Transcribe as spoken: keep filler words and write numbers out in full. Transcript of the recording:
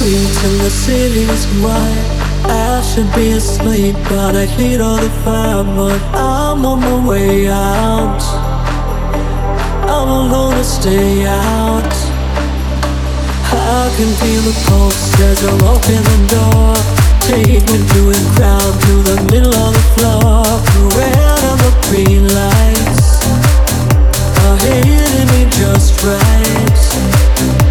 streets and the city's quiet. I should be asleep, but I heat all the fire. But I'm on my way out. I'm alone to stay out. I can feel the pulse as I open the door. Take me through a crowd to the middle of the floor. The red and the green lights are hitting me just right.